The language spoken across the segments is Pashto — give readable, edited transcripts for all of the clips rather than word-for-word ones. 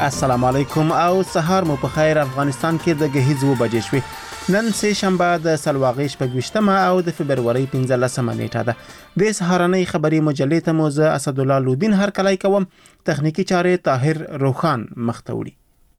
السلام علیکم او سهار مو په خیر. افغانستان کې د غهیز و بجې شوې. نن سه شنبه د سلواغې شپږ او د فبرवरी 15 نیټه ده. د سهارنۍ خبري مجلې ته موزه اسد الله لودین هر کله کوم. تخنیکی چارې طاهر روخان مختوړي.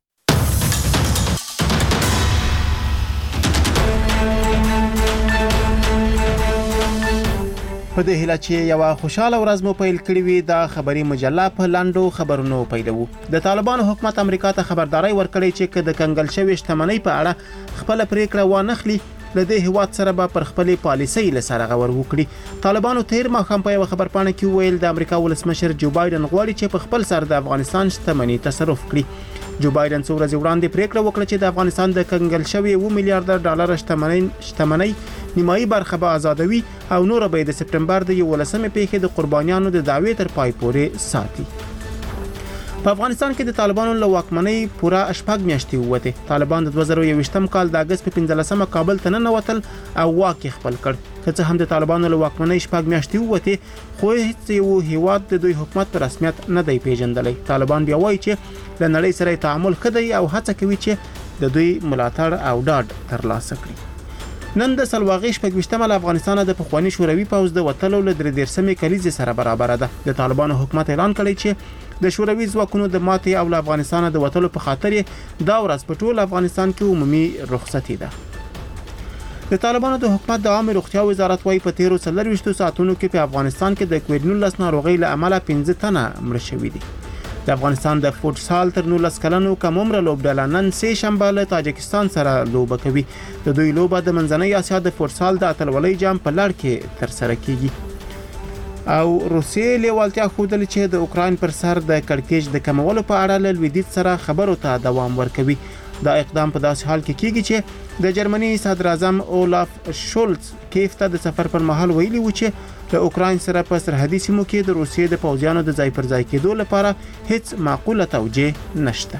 په دې هیله چې یو خوشاله ورځ مو پیل کړی وي د خبري مجله په لاندو خبرونو پیلو. د طالبانو حکومت امریکا ته خبرداري ورکړې چې د کنګل شوی شتمنۍ په اړه خپل پریکړه وانخلي لدې هیواد سره به پر خپل پالیسۍ لسره غور وکړي. طالبانو تیر ماخام په خبر پاڼه کې ویل د امریکا ولسمشر جو بایدن غواړي چې په خپل سر د افغانستان شتمنۍ تصرف کړي. جو بایدن څو ورځې وړاندې پریکړه وکړه چې د افغانستان د کنګل شوی 1 میلیارډ ډالر شتمنۍ نیمایي برخه به آزادوي او نور به د سپټمبر د 11 پیښې د قربانیانو د دعوی تر پای پورې ساتي. په افغانستان کې د طالبانو له واکمنۍ پوره شپږ میاشتې ووته. طالبان د 2021 کال د اگست په 15 کابل ته ننوتل او واک خپل کړ. که څه هم د طالبانو له واکمنۍ شپږ میاشتې ووته خو هیڅ یو هیواد د دوی حکومت په رسمیت نه دی پیژندلی. طالبان بیا وایي چې له نړۍ سره تعامل خدای او هڅه کوي چې د دوی ملاتړ او ډاډ ترلاسه کړي. نن د سلواغې شپږ له افغانستان د پخوانی شوروي پوځ د وټلو له 13 کلیزې سره برابر ده. د طالبانو حکومت اعلان کړی چې د شوروي ځواکونو د ماتې او له افغانستان د وټلو په خاطر دا ورځ په ټول افغانستان کې عمومي رخصتي ده. د طالبانو د حکومت د عامه روغتیا وزارت وايي په 13 ساعتونو کې په افغانستان کې د کووډ-19 ناروغۍ له امله 15 تنه مړ شوي دي. د افغانستان د فوټسال تر 19 کلنو کم عمر لوبډله نن سه شنبه له تاجکستان سره لوبه کوي. د دوی لوبه د منځنۍ اسیا د فوټسال د اتلولۍ جام په لړ کې تر سره کیږي. او روسیې لیوالتیا خوده چې د اوکراین پر سر د کړکېچ د کمولو په اړه له لویدیځ سره خبرو ته دوام ورکوي. دا اقدام په داسې حال کې کیږي چې د جرمني صدر اعظم اولاف شولز کیف ته د سفر پر مهال ویلي و چې د اوکراین سره په سرحدي سیمو کې د روسیې د پوځیانو د ځای پر ځای کېدو لپاره هیڅ معقوله توجیه نشته.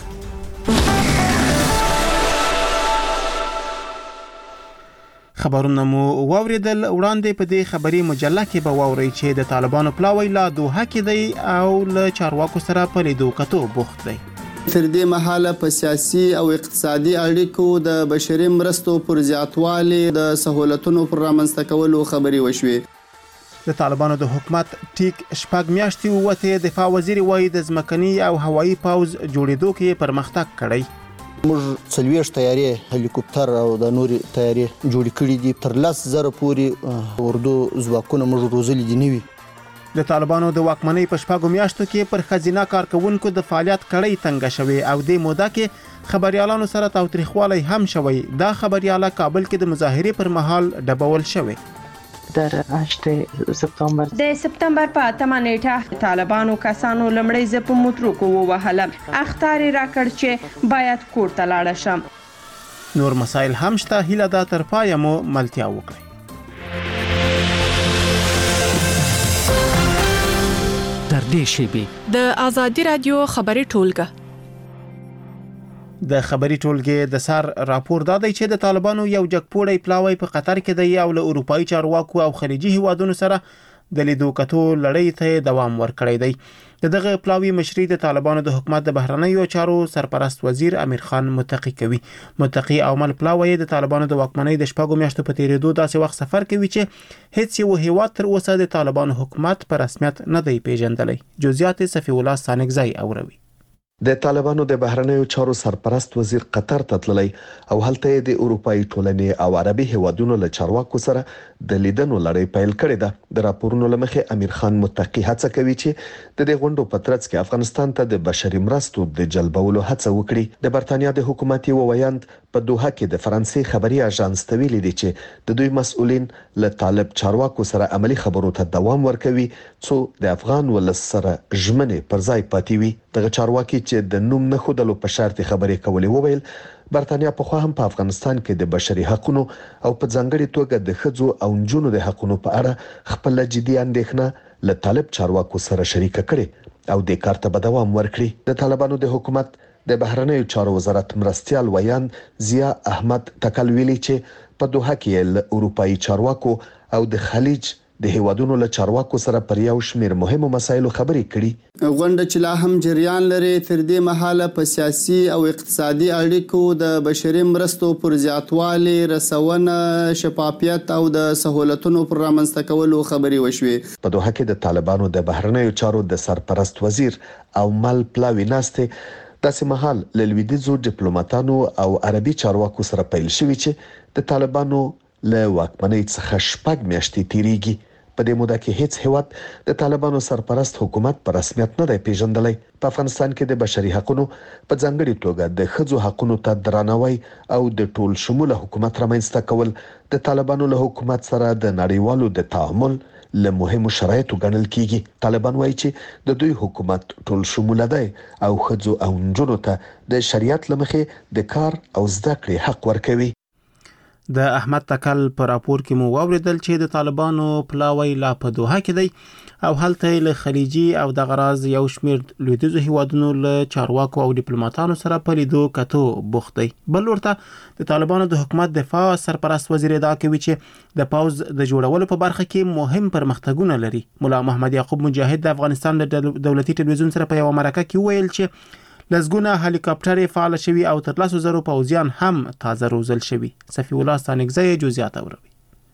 خبرونه مو واوریدل. وړاندې په دې خبري مجله کې به واورئ چې د طالبانو پلاوی لا دوحه کې دی او له چارواکو سره په لیدو کتو بوخت دی. تر دې مهاله په سیاسي او اقتصادي اړیکو د بشري مرستو پر زیاتوالي د سہولتونو پر رامنځته کولو خبري وشوې. د طالبانو د حکومت ټیک شپږ میاشتې ووته. دفاع وزیر وایي د ځمکني او هوایي پوځ جوړېدو کې پرمختګ کړی. موږ 40 تیارې هلیکوپټر او د نوري تیارې جوړ کړي دي. تر 10,000 پورې اردو ځواکونه موږ روزلي دي نوي. د طالبانو د واکمنۍ په شپږو میاشتو کې پر خزینه کارکونکو د فعالیت کړۍ تنګه شوې او د موده کې خبريالانو سره تاوتریخوالی هم شوی. دا خبرياله کابل کې د مظاهرې پر مهال ډبول شوی. در 8 سپتامبر د سپتمبر په 8 نیټه طالبانو کسانو لمړی ځ په موټرو ووهله. اختار راکړ چې باید کور ته لاړ شم. نور مسائل هم شته. هیله دا تر پای مو ملتیا وکړي. در دې شیبې د ازادي رادیو خبري ټولګه د خبري ټولګې د سر راپور دادی چې د طالبانو یو جګپوړی پلاوی په قطر کې دی او له اروپאי چارواکو او خلیجي هیوادونو سره د لیدو کتو لړۍ ته دوام ورکړی دی. دغه پلاوی مشري د طالبانو د حکومت د بهرنیو چارو سرپرست وزیر امیر خان متقی کوي. متقی او مل پلاوی د طالبانو د واکمنۍ د شپږو میاشتو په تیریدو داسې وخت سفر کوي چې هیڅ یو هیواد تر اوسه د طالبانو حکومت په رسمیت نه دی پیژندلی. جزئیات صفی الله سانګزای اوروي. د طالبانو د بهرنیو چارو سرپرست وزیر قطر ته تللی او هلته د اروپאי ټولنې او عربي هیوادونو له چارواکو سره د لیدنو لړۍ پیل کړې ده. د راپورونو لمخې امیر خان متقی هڅه کوي چې د دې غونډو په ترڅ کې افغانستان ته د بشري مرستو د جلبولو هڅه وکړي. د برتانیا د حکومتي وویاند په دوحه کې د فرانسې خبري اژانس ته ویلي دي چې د دوی مسؤلین له طالب چارواکو سره عملی خبرو ته دوام ورکوي څو د افغان ولس سره ژمنې پر ځای پاتې وي. دغه چارواکي چې د نوم نه خودلو په شرط خبرې کولې وویل برتانیا په خو هم په افغانستان کې د بشري حقوقو او په ځانګړي توګه د ښځو او نجونو د حقوقو په اړه خپل جدي اندېښنه له طالب چارواکو سره شریک کړي او د کار ته به دوام ورکړي. د طالبانو د حکومت د بهرنیو چارو وزارت مرستيال ویان ضیا احمد تکل ویلي چې په دوحه کې له اروپאי چارواکو او د خلیج د هیوادونو له چارواکو سره پر یو شمېر مهمو مسایلو خبرې کړي. غونډه چې لا هم جریان لري تر دې مهاله په سیاسي او اقتصادي اړیکو د بشري مرستو پر زیاتوالي، رسونه، شفافیت او د سہولتونو پر رامنځته کولو خبرې وشوې. په دوحه کې د طالبانو د بهرنیو چارو د سرپرست وزیر او مل پلاوي ناستې داسې مهال له لویدیځو ډیپلوماټانو او عربي چارواکو سره پیل شوي چې د طالبانو له واکمنۍ څخه 6 میاشتې تیریږي. په دې موده کې هیڅ هیواد د طالبانو سرپرست حکومت په رسمیت نه دی پیژندلی. په افغانستان کې د بشري حقوقو په ځانګړي توګه د ښځو حقوقو ته درناوی او د ټول شموله حکومت رامنځته کول د طالبانو له حکومت سره د نړیوالو د تعامل له مهمو شرایطو ګڼل کیږي. طالبان وایي چې د دوی حکومت ټول شموله دی او ښځو او نجونو ته د شریعت له مخې د کار او زده کړې حق ورکوي. د احمد تکل پر راپور کې مو واوریدل چې د طالبانو پلاوی لا په دوحه کې دی او هلته له خلیجي او د غراز یو شمیر لویدیځو هیوادونو له چارواکو او ډیپلوماټانو سره په لیدو کتو بوخت دی. بل ورته د طالبانو د حکومت دفاع سرپرست وزیر ادعا کوي چې د پوز د جوړولو په برخه کې مهم پرمختګونه لري. مولا محمد یعقوب مجاهد د افغانستان د دولتي ټلویزیون سره په یو مرکه کې ویل چې لزګونه هلیکاپټر فعال شوي او تر 300 پوځیان هم تازه روزل شوي. صفی الله ستانکزی جزئیات اوروي.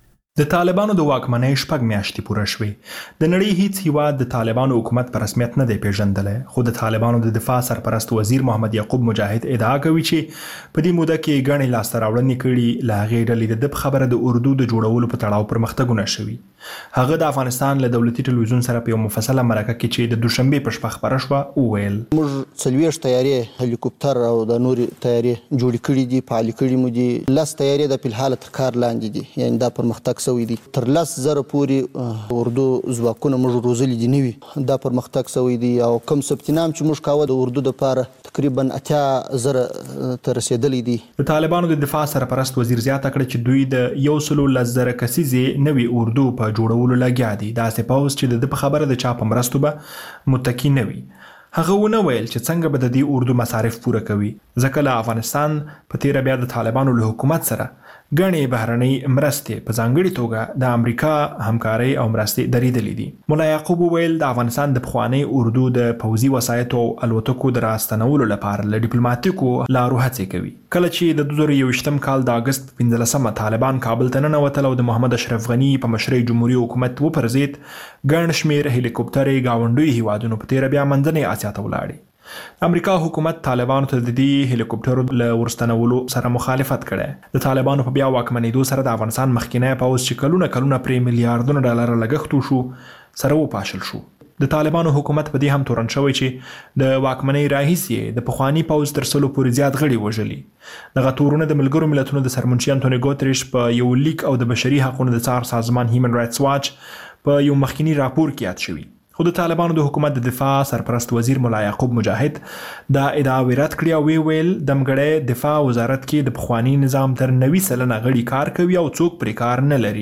د طالبانو د واکمنۍ 6 میاشتې پوره شوې. د نړۍ هیڅ هیواد د طالبانو حکومت په رسمیت نه دی پیژندلی، خو د طالبانو د دفاع سرپرست وزیر محمد یعقوب مجاهد ادعا کوي چې په دې موده کې ګڼې لاسته راوړنې کړي. له هغې ډلې د خبره د اردو د جوړولو په تړاو پرمختګونه شوي. هغه د افغانستان له دولتي ټلویزیون سره په یو مفصله مرکه کې چې د دوشنبه په شپه خبره شوه وویل: موږ 40 طیارې هلیکوپټر او د نور طیارې جوړ کړي دي، فعال کړي مو دي. 10 طیارې د په حال کار لاندې دي، یعنی دا پرمختګ شوی دی. تر 10,000 پورې اردو ځواکونه موږ روزلي دي نوي، دا پرمختګ شوی دی. او کم سپتنام چې موږ کاوه د اردو لپاره تقریبا 80,000 ته رسیدلی دي. د طالبانو د دفاع سرپرست وزیر زیاته کړه چې دوی د 110,000 کسیزې نوي اردو په جوړولو لګیا دي. داسې پوز چې د په خبره د چا په مرستو به متکی نه وي. هغه ونه ویل چې څنګه به د دې اردو مصارف پوره کوي، ځکه له افغانستان په تیره بیا د طالبانو له حکومت سره ګڼې بهرنۍ مرستې په ځانګړي توګه د امریکا همکارۍ او مرستې درېدلې دي. مولا یعقوب ویل د افغانستان د پخوانۍ اردو د پوځي وسایطو او الوتکو د راستنولو لپاره له ډیپلوماټیکو لارو هڅې کوي. کله چې د 2021 کال د اگست 15 طالبان کابل ته ننوتل او د محمد اشرف غنی په مشرۍ جمهوریت حکومت وپرځید، ګڼ شمېر هلیکوپټرې ګاونډیو هیوادونو په تیره بیا منځنۍ اسیا ته ولاړې. امریکا حکومت طالبانو ته د دې هلیکوپټرو له ورستنولو سره مخالفت کړي. د طالبانو په بیا واکمنېدو سره د افغانستان مخکینی پوځ چې کلونه پرې میلیارډونه ډالر لګښت وشو سره وپاشل شو. د طالبانو حکومت په دې هم تورن شوی چې د واکمنۍ راهیسې د پخواني پوځ تر 100 پورې زیات غړي وژلي. دغه تورونه د ملګرو ملتونو د سرمنشي انټونی ګوتریش په یو لیک او د بشري حقوقو د څار سازمان هیومن رائټس واچ په یو مخکینی راپور کې یاد شوی. خو د طالبانو د حکومت د دفاع سرپرست وزیر مولا یعقوب مجاهد دا ادعا رد کړې او ویل دمګړی دفاع وزارت کې د پخوانی نظام تر 90% غړي کار کوي او څوک پرې کار نه لري.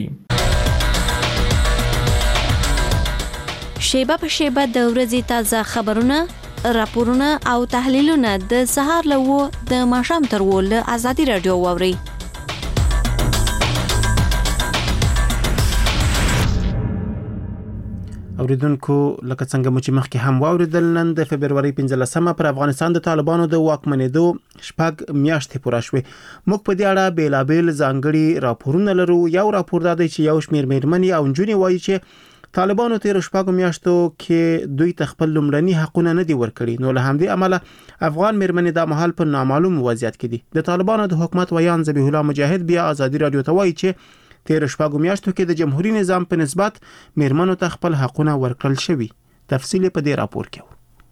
شیبه په شیبه د ورځې تازه خبرونه، راپورونه او تحلیلونه د سهار له د ماښام تر له آزادي رادیو واوري. اوریدونکو لکه څنګه مو چې مخکې هم واوریدل، نن د فبرवरी 15 پر افغانستان د طالبانو د واکمنېدو 6 میاشتې پوره شوې. موږ په دې اړه بیلابیل ځانګړي راپورونه لرو. یو راپور دا دی چې یو شمېر میرمنې او نجونې وایي چې طالبانو تیر 6 میاشتو کې دوی خپل لومړني حقونه نه دي ورکړي. نو له همدې امله افغان میرمنې د محل په نامعلوم وضعیت کې دي. د طالبانو د حکومت ویان ذبیح الله مجاهد بیا آزادي رادیو ته وایي چې تیر 6 میاشتو کې د جمهوریت نظام په نسبت میرمنو ته خپل حقونه ورکړل شوي. تفصیل په دې راپور کې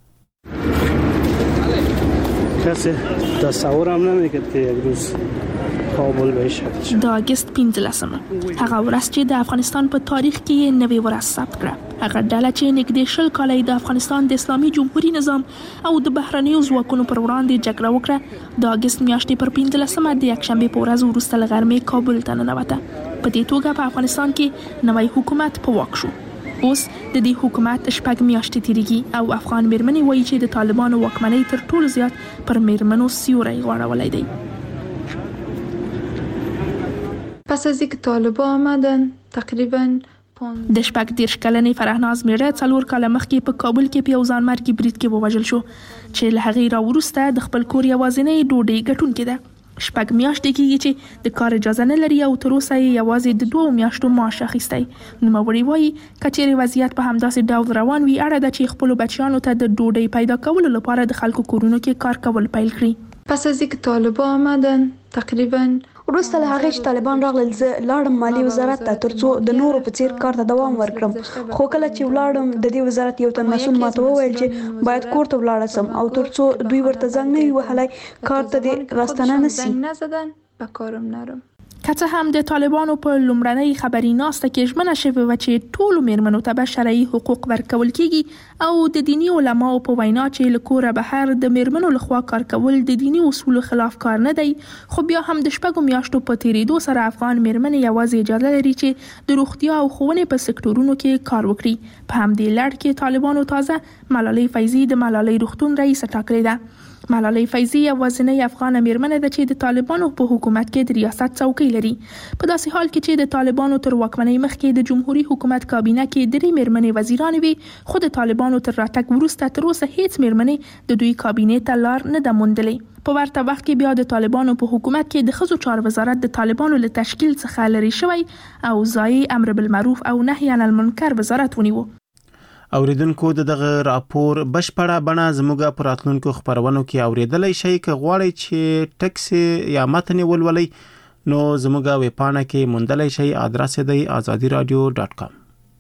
کسی تصور هم نمی‌کرد که یک روز کابل بشه. د اگست 15 هغه ورځ چې د افغانستان په تاریخ کې نوې ورځ ثبت کړه. هغه ډله چې نږدې 10 کاله د افغانستان د اسلامي جمهوریت نظام او د بهرنیو ځواکونو پر وړاندې جګړه وکړه، د اگست میاشتې پر 15 د یکشنبه په ورځ وروسته له غرمې کابل ته ننوته. په دې توګه په افغانستان کې نوی حکومت په واک شو. اوس د دې حکومت 6 میاشتې تیریږي او افغان میرمنې وایي چې د طالبانو واکمنۍ تر ټولو زیات پر میرمنو سیوری غوړولی دی. پس از اینکه طالبان آمدن تقریبا د 14 کلنې فرهناز میړه 4 کاله مخکې په کابل کې په یو ځانمرګي برید کې ووژل شو چې له هغې راوروسته د خپل کور یوازینۍ ډوډۍ ګټونکې ده. 6 میاشتې کېږي چې د کار اجازه نه لري او تر اوسه یې یوازې د 2 میاشتو معاش اخیستی. نوموړي وایي که چیرې وضعیت په همداسې ډول روان وي اړه ده چې خپلو بچیانو ته د ډوډۍ پیدا کولو لپاره د خلکو کورونو کې کار کول پیل کړي. پس از اینکه طالبان آمدن تقریبا وروسته له هغې چې طالبان راغلل زه لاړم مالي وزارت ته ترڅو د نورو په څیر کار ته دوام ورکړم، خو کله چې ولاړم د دې وزارت یو تن مسؤل ماته وویل چې باید کور ته ولاړه سم او ترڅو دوی ورته زنګ نه وي وهلی کار ته دې راستنه نسي. نزدن به کارم نرم. که څه هم د طالبانو په لومړنۍ خبري ناسته کې ژمنه شوې وه چې ټولو میرمنو ته به شرعي حقوق ورکول کیږي او د دیني علماو په وینا چې له کوره بهر د میرمنو لخوا کار کول د دیني اصولو خلاف کار نه دی، خو بیا هم د 6 میاشتو په تیریدو سره افغان میرمنې یوازې اجازه لري چې د روغتیا او ښوونې په سکتورونو کې کار وکړي. په همدې لړ کې طالبانو تازه ملالۍ فیضي د ملالۍ روغتون رئیسه ټاکلې ده. ملالۍ فیضي یوازینۍ افغانه میرمنه ده چې د طالبانو په حکومت کې د ریاست څوکۍ لري. په داسې حال کې چې د طالبانو تر واکمنۍ مخکې د جمهوریت حکومت کابینه کې 3 میرمنې وزیرانې وي، خو د طالبانو تر راتګ وروسته تر اوسه هیڅ میرمنې د دوی کابینې ته لار نه ده موندلې. په ورته وخت کې بیا د طالبانو په حکومت کې د ښځو چارو وزارت د طالبانو له تشکیل څخه لرې شوی او ځای امر بالمعروف او نهی عن المنکر وزارت ونیو. اوریدونکو دغه راپور بشپړه بڼه زموږ په راتلونکو خبرونو کې اوریدلای شئ. که غواړئ چې ټکس یا متن ولولئ نو زموږ ویبپاڼه کې موندلای شئ. ادرس دی azadiradio.com.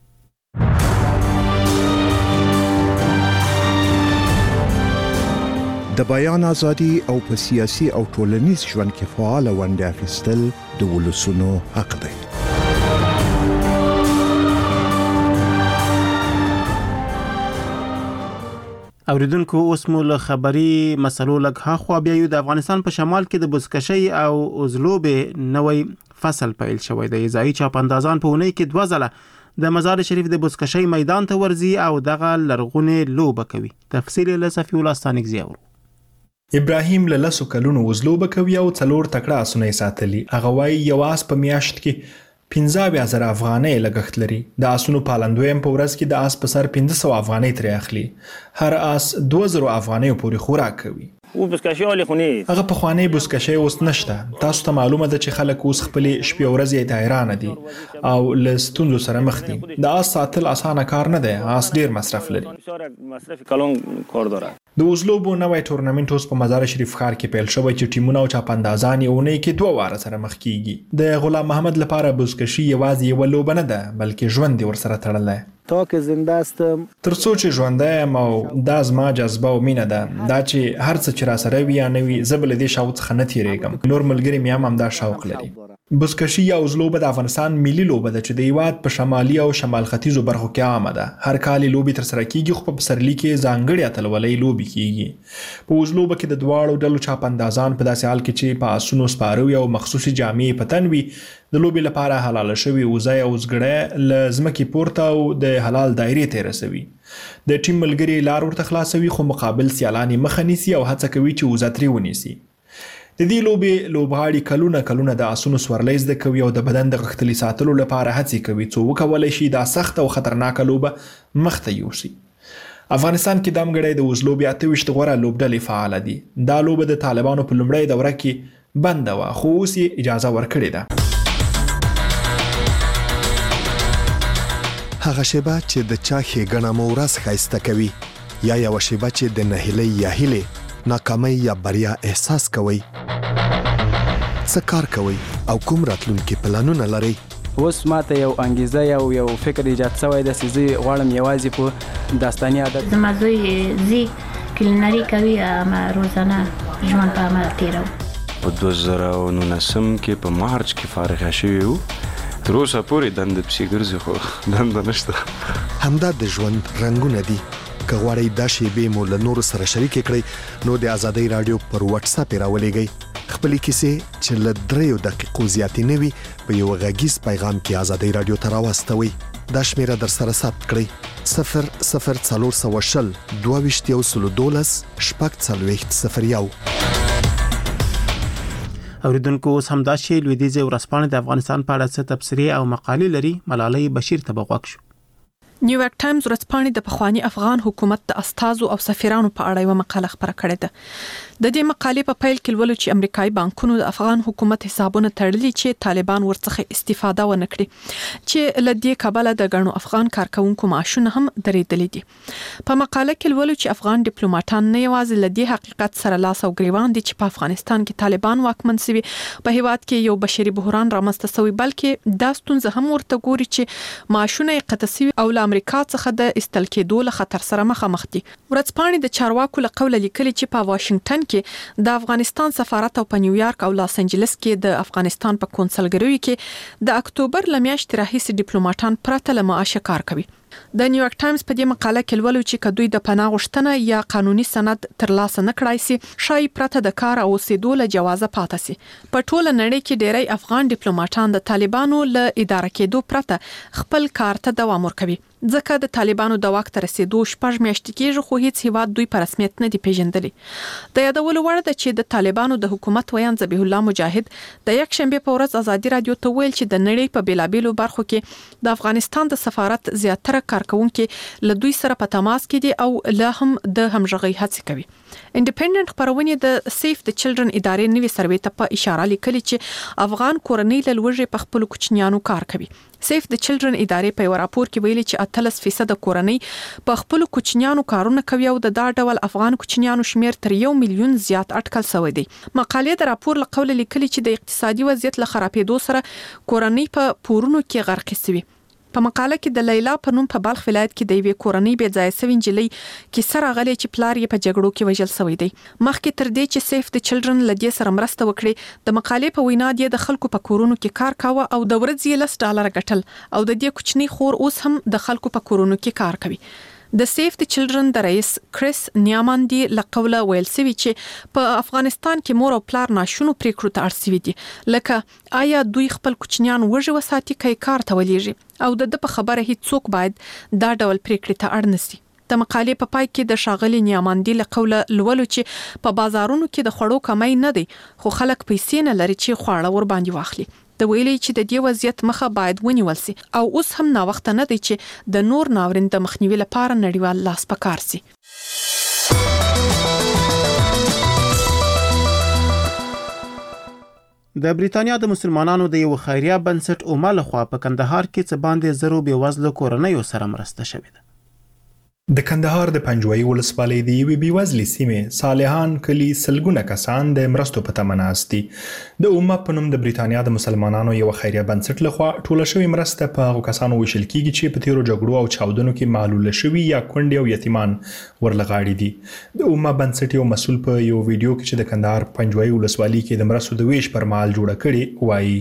د بیان ازادي او په سیاسي او ټولنیز ژوند کې فعال ونډه اخیستل د ولسونو حق دی. اوریدونکو اوس مو له خبري مسلو لږ هاخوا بیا یو. د افغانستان په شمال کې د بزکشۍ او اوزلوبې نوې فصل پیل شوی دی. ځایي چاپاندازان په اونۍ کې 2 ځله د مزار شریف د بزکشۍ میدان ته ورځي او دغه لرغونې لوبه کوي. تفصیل له صفی الله ستانکزی اورو. ابراهیم له 10 کلونو وزلوبه کوي او 4 تکړه اسونه ساتلي. هغه وايي یو اس په میاشت کې 15,000 افغانۍ لګښت لري. د اسونو پالندویم په ورځ کې د اس په سر 500 افغانۍ ترې اخلي. هر اس 2000 افغانۍ پورې خوراک کوي. او بزکشي ولې خونی هغه په خوانې بزکشي اوس نشته. تاسو ته معلومه ده چې خلک اوس خپل شپې ورځې ته حیران دي او له ستونزو سره مخ دي. د اس ساتل اسانه کار نه دی. اس ډیر مصرف لري. مصرف کلون کار داره. د اوزلوبو نوې تورنمنت اوس په مزار شریف ښار کې پیل شوی چې ټیمونه او چاپاندازان یې اونۍ کې 2 واره سره مخ کیږي. د غلام محمد لپاره بزکشي یوازې یو لوبه نه ده بلکې ژوند دی ورسره تړلی. تا که زنده استم ترڅو چې ژوندی یم او دا زما جذبه او مینه ده دا چې هر څه چې را سره وي یا نه وي زه به له دې شوق څخه نه تیریږم. نور ملګري مې هم همدا شوق لري. بزکشي یا اوزلوبه د افغانستان ملي لوبه ده چې د هیواد په شمالي او شمال ختیځو برخو کې عامه ده. هر کال لوبې ترسره کیږي خو په پسرلي کې ځانګړې اتلولۍ لوبې کیږي. په اوزلوبه کې د دواړو ډلو چاپاندازان په داسې حال کې چې په اسونو سپاره وي او مخصوصي جامې په تن وي د لوبې لپاره حلاله شوي وزای او زګړی له ځمکې پورته او د حلال دایرې ته رسوي. د ټیم ملګري لار ورته خلاصوي خو مقابل سیالان مخه نیسي او هڅه کوي چې وزه ترې ونیسي. د دې لوبې لوبغاړي کلونه د اسونو سورلۍ زده کوي او د بدن د غښتلي ساتلو لپاره هڅې کوي څو وکولی شي دا سخته او خطرناکه لوبه مخته یوسي. افغانستان کې دمګړی د اوزلوبې 28 غوره لوبډلې فعاله دي. دا لوبه د طالبانو په لومړۍ دوره کې بنده وه خو اوس یې اجازه ورکړې ده. هغه شیبه چې د چا ښېګڼه مو ورځ ښایسته کوي یا یوه شیبه چې د نهیلۍ یا هیلې ناکامۍ یا بریا احساس کوئ. څه کار کوئ او کوم راتلونکي پلانونه لرئ؟ اوس ماته یو انګیزه یو فکر ایجاد شوی ده چې زه غواړم یوازې په داستاني عادت زما زوی زی کلینري کوي اما روزانه ژوند په عمل تیرو. په 2019 کې په مارچ کې فارغه شوی وو. تر اوسه پورې دنده پسې ګرځي خو دنده نشته. همدا د ژوند رنګونه دي. که غواړئ دا شیبې مو له نورو سره شریکې کړئ نو د ازادۍ راډیو پر واتس اپ راولېږئ. خپلې کیسې چې له 3 دقیقو زیاتې نه وي په یو غږیز پیغام کې ازادۍ راډیو ته راواستوئ. دا شمیره در سره ثبت کړئ 00420 22 12 04001. اوریدونکو اوس هم دا چې لویدیځ ورځپاڼه د افغانستان په اړه څه تبصرې او مقالې لري. ملالۍ بشیر ته بغوښ شو. نیویارک ټایمز ورځپاڼې د پخوانی افغان حکومت د استازو او سفیرانو په اړه یو مقاله خبره کړې ده. د دې مقالې په پیل کې ولول چې امریکایي بانکونو د افغان حکومت حسابونه تړلي چې طالبان ورڅخه استفاده ونه کړي، چې لدې کابل د غنو افغان کارکونکو معاشونه هم درېدلې دي. په مقاله کې ولول چې افغان ډیپلوماټان نه یوازې لدې حقیقت سره لاس او ګریوان دي چې په افغانستان کې طالبان واکمن شوي، په هیواد کې یو بشري بحران رامنځته شوی، بلکې دا ستونزه هم ورته ګوري چې معاشونه یې قطع شوي او امریکا څخه د استل کېدو له خطر سره مخامخ دي. ورځپاڼې د چارواکو له قوله لیکلي چې په واشنگټن کې د افغانستان سفارت او په نیویارک او لاس انجلس کې د افغانستان په کونسلګریو کې د اکتوبر له میاشتې راهیسې ډیپلوماټان پرته له معاشه کار کوي. د نیویارک ټایمز په دې مقاله کې ولول چې کدوې د پناه غوښتنه یا قانوني سند ترلاسه نه کړای شي، شای پرته د کار او اوسېدو له جوازه پاتې شي. په ټوله نړۍ کې ډېری افغان ډیپلوماټان د طالبانو له اداره کېدو پرته خپل کار ته دوام ورکوي، ځکه د طالبانو د واک ته رسیدو 6 میاشتې کېږي، خو هیڅ هیواد دوی په رسمیت نه دی پیژندلی. د یادولو وړ ده چې د طالبانو د حکومت ویان ذبیح الله مجاهد د یک شنبه په ورځ ازادي رادیو ته ویل چې د نړۍ په بیلابیلو برخو کې د افغانستان د سفارت زیاتره کارکونکو له دوی سره په تماس کې دي او له هم د همغږي هڅه کوي. انډیپندنت خبرونه د سیف د چلډرن ادارې نوي سروې ته په اشاره لیکلي چې افغان کورنۍ له لوږې په خپل کوچنیانو کار کوي. سیف د چلډرن ادارې په راپور کې ویلي چې 38% کورنۍ په خپل کوچنیانو کارونه کوي او د دا ډول افغان کوچنیانو شمیر تر 1 میلیون زیات اټکل شوی دی. مقالې د راپور له قوله لیکلي چې د اقتصادي وضعیت له خرابېدو سره کورنۍ په پورونو کې غرق شوي. په مقاله کې د لیلا په نوم په بلخ ولایت کې د یوې کورنۍ بې ځای شوې نجلۍ کیسه راغلې چې پلار یې په جګړو کې وژل شوی دی. مخکې تر دې چې سیف د چلډرن له دې سره مرسته وکړي، د مقالې په وینا د خلکو په کورونو کې کار کاوه او د ورځې $10 ګټل او د دې کوچنی خور اوس هم د خلکو په کورونو کې کار کوي. د سیف د چلډرن د رئیس کریس نیاماندي له قوله ویل سوي چې په افغانستان کې مور او پلار ناشونو پریکړو ته اړ سوي دي، لکه آیا دوی خپل کوچنیان وژه وساتي که کار ته ولېږي، او د په خبره هیڅ څوک باید دا ډول پریکړې ته اړ نشي. د مقالې په پای کې د شاغلي نیاماندي له قوله لولو چې په بازارونو کې د خړو کمای نه دی، خو خلک پیسې نه لري چې خواړه ور باندې واخلي. د ویلي چې د دې وضعیت مخه باید ونیول شي او اوس هم نا وخت نه دی چې د نور ناورین د مخنیوي لپاره نړیوال لاس پکار شي. د بریتانیا د مسلمانانو د یو خیریه بنسټ اوما لخوا په کندهار کې څه باندې 0 بېوزلو کورنیو سره مرسته شوې ده. د کندهار د پنجوایي ولسوالۍ د یوې بېوزلې سیمې صالحان کلي سلګونه کسان د مرستو په تمه ناست دي. د اوما په نوم د بریتانیا د مسلمانانو یو خیریه بنسټ لخوا ټوله شوې مرسته په هغو کسانو ویشل کیږي چې په تیرو جګړو او چاودنو کې معلوله شوي یا کونډې او یتیمان ورلغاړي دي. د اوما بنسټ یو مسؤل په یو ویډیو کې چې د کندهار پنجوایي ولسوالۍ کې د مرستو د ویش پر مهال جوړه کړې وایي،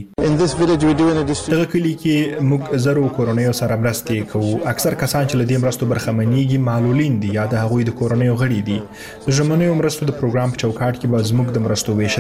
دغه کلي کې موږ 0 کورنیو سره مرستې کوو. اکثر کسان چې له دې مرستو برخمنېږي معلولین دي یا د هغوی د کورنیو غړي دي. د ژمنیو مرستو د پروګرام په چوکاټ کې به زموږ د مرستو ویش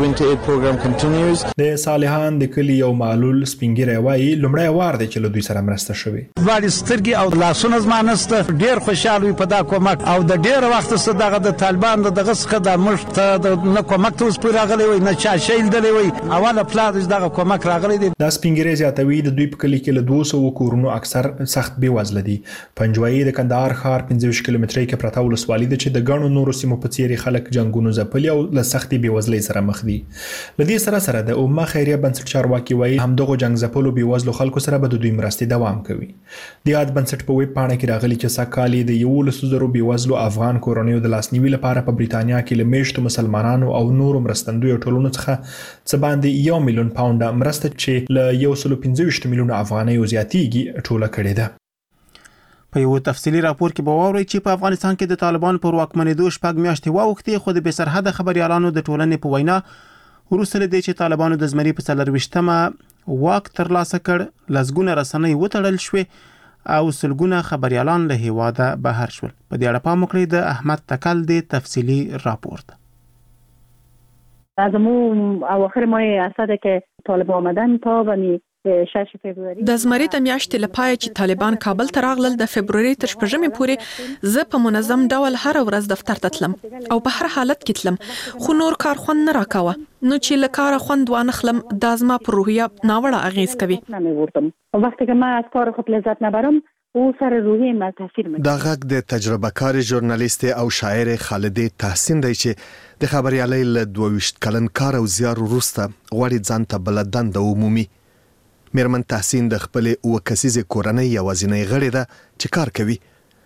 روان. د صالحان د کلي یو معلول سپینګیری وایي لومړی وار دی چې له دوی سره مرسته شوې. دواړې سترګې او لاسونه زما نسته، ډېر خوشحال وي په دا کومک او د ډېر وخت څخه دغه د طالبان دغه څخه د موږ ته نه کومک ته اوس پورې راغلی وي، نه چا شی لیدلی وي. اوله پلار دغه کومک راغلی دی. دا سپینګیری زیاتوي د دوی په کلي کې له 200 کورونو اکثر سخت بېوزله دي. پنجوایي د کندهار ښار 25 کیلومترۍ کې پرته ولسوالي ده چې د ګڼو نورو سیمو په څیر خلک جنګونو ځپلي او له سختې بېوزلۍ سره مخ دي. له دې سره د اوما خیریه بنسټ چارواکي وایي همدغو جنګ ځپلو بېوزلو خلکو سره به د دوی مرستې دوام کوي. د یاد بنسټ په ویب پاڼه کې راغلي چې سږکال د 11,000 بېوزلو افغان کورنیو د لاسنیوي لپاره په بریتانیا کې له میشتو مسلمانانو او نورو مرستندویو ټولنو څخه څه باندې 1 میلیون پاونډه مرسته چې له 125 میلیونه افغانیو زیاتیږي ټوله کړې ده. په یو تفصیلی راپور کې به واورئ چې په افغانستان کې د طالبان پر واکمنېدو 6 میاشتې واوښتې، خو د بېسرحده خبريالانو د ټولنې په وینا وروسته له دې چې طالبانو د زمري په 24مه واک ترلاسه کړ، لسګونه رسنۍ وتړل شوې او سلګونه خبريالان له هیواده بهر شول. په دې اړه پام وکړئ د احمد تکل د تفصیلی راپور ده. از اون اواخر ماه اسد که طالب آمدن تا بنی د زمري د میاشتې لپاره چې طالبان کابل ته راغلل د فبرवरी تر 8 پورې زه په منظم ډول هر ورځ دفتر ته تلم او په هر حالت کې تلم خو نور کار خوند نه راکاوه نو چې لکاره خوند وانه خلم د ازما پر روحیه ناوړه اغیز کوي وقتی که من از کار خود لذت نبرم او سر روحی ما تاثیر میکنه. دا غږ د تجربه کار ژورنالیست او شاعر خالده تحسین دی چې د خبريالۍ له 22 کلن کار او زیار وروسته غواړي ځان ته بلدان د عمومي میرمن تحسین د خپل وکسیزه کورنۍ یوازینۍ غړې ده چې کار کوي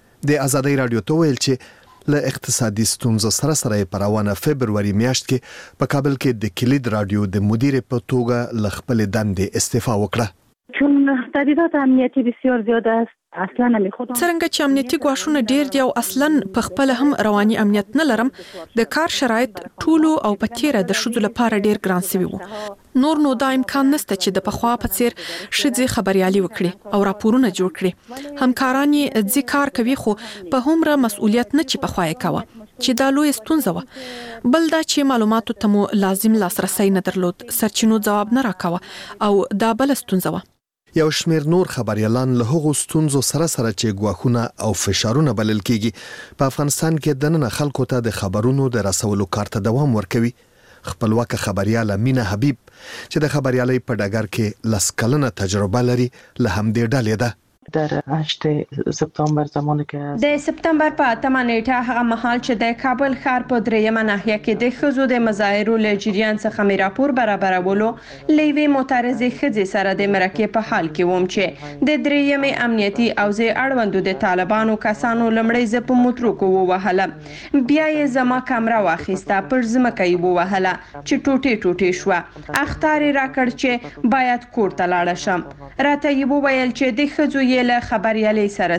د آزادۍ رادیو ته ویل چې له اقتصادي ستونزو سره په روانه فبرवरी میاشت کې په کابل کې د کلید رادیو د مدیر په توګه له خپل دندې استعفا وکړه چون تهدیدات امنیتی بسیار زیاده است اصلا نمیخوام څنګه چې امنیتي ګواښونه ډیر دي او اصلا په خپل هم رواني امنیت نه لرم د کار شرایط ټولو او په تیره د شذ لپاره ډیر ګران سوي وو نور نو دا امکان نشته چې د پخوا په څیر شذې خبريالي وکړي او راپورونه جوړ کړي همکاران یې ځي کار کوي خو په همره مسؤلیت نه چې پخوا یې کاوه چې دا لوی ستونزه و بل دا چې معلوماتو ته مو لازم لاسرسي نه درلود سرچینو جواب نه راکاوه او دا بل ستونزه و یو شمیر نور خبريالان له هغو ستونزو سره چې ګواښونه او فشارونه بلل کیږي په افغانستان کې د نن خلکو ته د خبرونو د رسولو کار ته دوام ورکوي خپلواک خبرياله مینا حبیب چې د خبريالۍ په ډګر کې لس کلنه تجربه لري له همدې ډلې ده در 8 سپتامبر زمانی که د سپتامبر په 8 نیټه هغه مهال چې د کابل ښار په دریمه ناحیه کې د ښځو د مظاهرو له جریان څخه مې راپور برابرولو لیوي معترضې ښځې سره د مرکې په حال کې وم چې د دریمې امنیتي او زه اړوندو د طالبانو کسانو لمړی زه په موټروکو ووهله بیا یې زما کامره واخیسته پر ځمکه یې ووهله چې ټوټې ټوټې شوه اخطار یې راکړ چې باید کور ته لاړه شم راته یې وویل چې د ښځو له خبريالۍ سره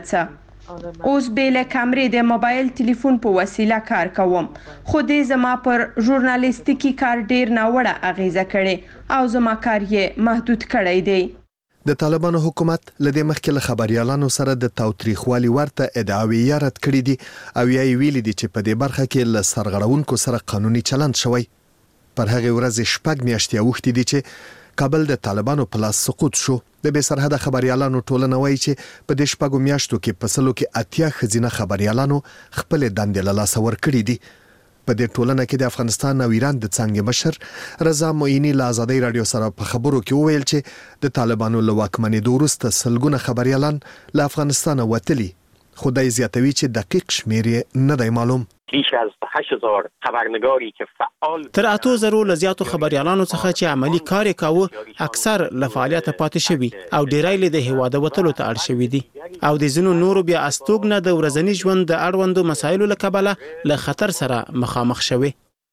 څه اوس به له کیمرې د موبایل ټلیفون په وسیله کار کوم خو دې زما پر ژورنالیستیکي کار ډیر ناوړه اغیزه کړي او زما کار یې محدود کړی دی د طالبانو حکومت لدې مخکې له خبريالانو سره د تاوتریخوالي ورته ادعاوی رد کړې دي او یې ویلي دي چې په دې برخه کې له سرغړونکو سره قانوني چلند شوی پر هغه ورځ شپږ میاشتې اوښتې دي چې کابل د طالبانو په لاس سقوط شو د بې سرحده خبريالانو ټولنه وایي چې په دې شپږو میاشتو کې په سلو کې 80 خزینه خبريالانو خپل دندې له لاسه ورکړې دي په دې ټولنه کې د افغانستان او ایران د څنګه مشر رضا معینی له آزادۍ رادیو سره په خبرو کې وویل چې د طالبانو له واکمنۍ وروسته سلګونه خبريالان له افغانستان وتلي خدای زیاتوي چې دقیق شمیر نه دی معلوم بیش از 8000 خبرنگاری که فعال تر 8000 له زیاتو خبريالانو څخه چې عملی کار کاوه اکثر له فعالیت پاتې شوی او ډیرای له هواده وتلو ته اړ شوی دي او د زینو نورو بیا استوګنه د ورځنی ژوند د اړوندو مسایلو له کبله له خطر سره مخامخ شوی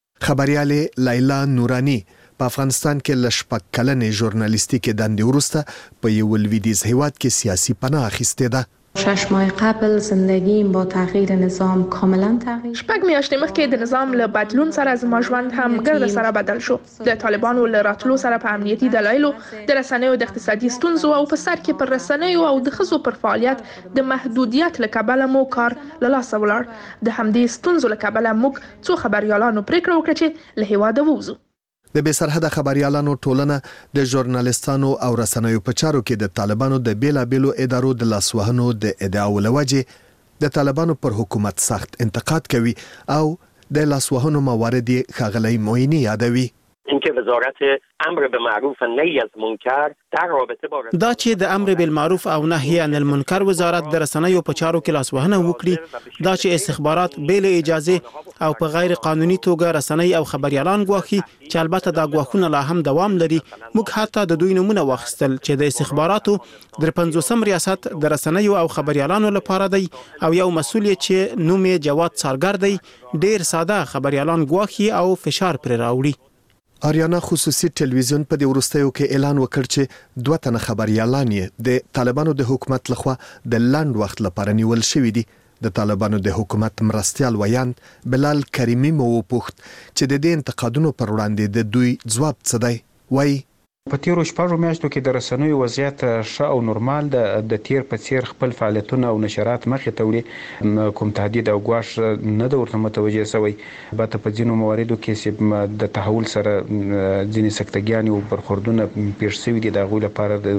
خبرياله لیلا نورانی په افغانستان کې ل شپږ کلنې ژورنالیستیکي دندې وروسته په یو لویدیز هیواد کې سیاسي پناه اخیسته ده 6 ماه قبل زندگیم با تغییر نظام کاملا تغییر شپږ میاشتې مخکې د نظام له بدلون سره زما ژوند هم ګرد سره بدل شو د طالبانو له راتلو سره په امنیتي دلایلو د رسنیو د اقتصادي ستونزو او په سر کې پر رسنیو او د ښځو پر فعالیت د محدودیت له کبله مو کار له لاسه ولاړ د همدې ستونزو له کبله موږ څو خبريالانو پریکړه وکړه چې له هیواده ووځو د بې سرحده خبريالانو ټولنه د ژورنالیستانو او رسنیو په چارو کې د طالبانو د بیلابېلو ادارو د لاسوهنو د ادعاو لوجه د طالبانو پر حکومت سخت انتقاد کوي او د لاسوهنو موارد ښاغلی معینی یادوي اینکه وزارت امر بالمعروف و نهی از منکر در رابطه با دا چې د امر بالمعروف او نهی عن المنکر وزارت د رسنیو په چارو کې لاسوهنه وکړي دا چې استخبارات بل اجازه او په غیر قانوني توګه رسنۍ او خبريالان ګواخي چې البته دا ګواښونه لا هم دوام لري موږ حتی د دوی نمونه واخیستل چې د استخباراتو د 50 ریاست د رسنیو او خبريالانو لپاره دی او یو مسؤل چې نوم یې جواد سارګر دی ډیر ساده خبريالان ګواخي او فشار پر راوړي آریانا خصوصي ټلویزیون په دې وروستیو کې اعلان وکړ چې 2 تنه خبريالان د طالبانو د حکومت لخوا د لاند وخت لپاره نیول شوی دي د طالبانو د حکومت مرستيال ویاند بلال کریمی مو پوښت چې د دې انتقادونو پر وړاندې د دوی ځواب څه دی وای په تیرو شپږو میاشتو کې د رسنیو وضعیت ښه او نورمال د تیر په څیر خپل فعالیتونه او نشرات مخې ته وړي، کوم تهدید او ګواښ نه د ورته متوجه شوی. البته په ځینو مواردو کې چې د تحول سره ځینې سکتګیان او برخوردونه پیښ شوي دي، د هغوی لپاره د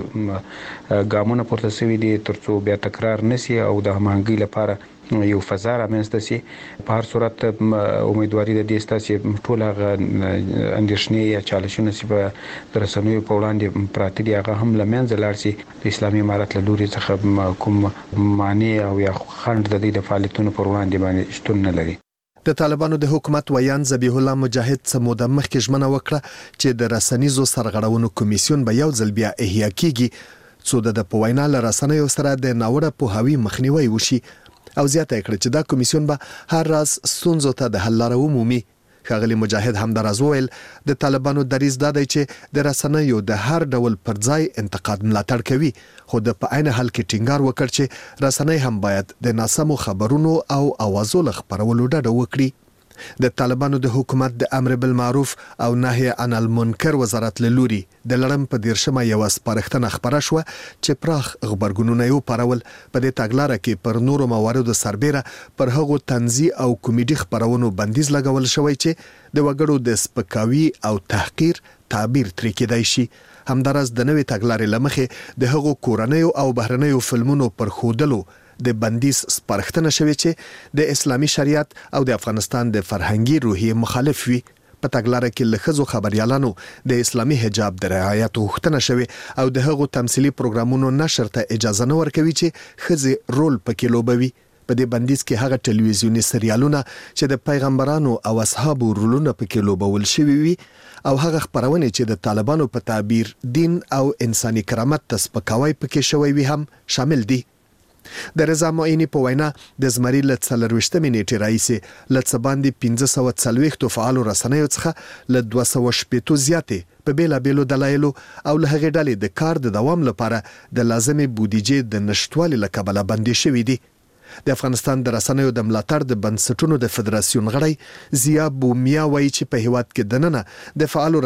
ګامونه پورته شوي دي ترڅو بیا تکرار نشي او د هماهنګۍ لپاره یو فضا رامنځته شي. په هر صورت امیدواري د دې سته چې ټول هغه اندېښنې یا چالشونه چې په رسنیو په وړاندې پراته دي هغه هم له منځه لاړ شي. د اسلامي امارت له لوري څخه کوم مانع او یا خنډ د دې د فعالیتونو پر وړاندې باندې شتون نه لري. د طالبانو د حکومت ویان ذبیح الله مجاهد څه موده مخکې ژمنه وکړه چې د رسنیزو سرغړونو کمیسیون به یو ځل بیا احیا کیږي څو د په وینا له رسنیو سره د ناوړه پوهاوي مخنیوي وشي او زیاته کړه چې دا کمیسیون به هر راز ستونزو ته د حل لاره ومومي. ښاغلي مجاهد همداراز وویل د طالبانو دریځ دا دی چې د رسنیو د هر ډول پر ځای انتقاد ملاتړ کوي، خو د په عین حال کې ټینګار وکړ چې رسنۍ هم باید د ناسمو خبرونو او اوازو له خپرولو ډډه وکړي. د طالبانو د حکومت د امر بالمعروف او نهي عن المنکر وزارت له لوري د لړم په 13مه یو سپارښتنه خبره شوه چې پراخ خبرګونونه یو پرول. په دې تګلاره کې پر نورو مواردو سربېره پر هغو طنزي او کمیډي خبرونو بندیز لګول شوی چې د وګړو د سپکاوي او تحقیر تعبیر ترې کېدای شي. همداراز د نوې تګلارې له مخې د هغو کورنیو او بهرنیو فلمونو پر ښودلو د بندیز سپارښتنه شوې چې د اسلامي شریعت او د افغانستان د فرهنګي روحیې مخالف وي. په تګلاره کې له ښځو خبریالانو د اسلامي حجاب د رعایت غوښتنه شوې او د هغو تمثیلي پروګرامونو نشر ته اجازه نه ورکوي چې ښځې رول پکې لوبوي. په دې بندیز کې هغه ټلویزیونی سریالونه چې د پیغمبرانو او اصحابو رولونه پکې لوبول شوي وي او هغه خبرونه چې د طالبانو په تعبیر دین او انساني کرامت ته سپکاوی پکې شوی وي هم شامل دي. د رضا معینی په وینا د زمری له 24مې نیټې راهیسې له څه باندې 540 فعالو رسنیو څخه له 260 زیاتې په بیلابیلو دلایلو او له هغې ډلې د کار د دوام لپاره د لازمې بودیجې د نشټوالي له کبله بندي شوي دي. د افغانستان د رسنیو د ملاتړ د بنسټونو د فدراسیون غړی ضیا بومیا وایي چې په هیواد کې دننه د فعالو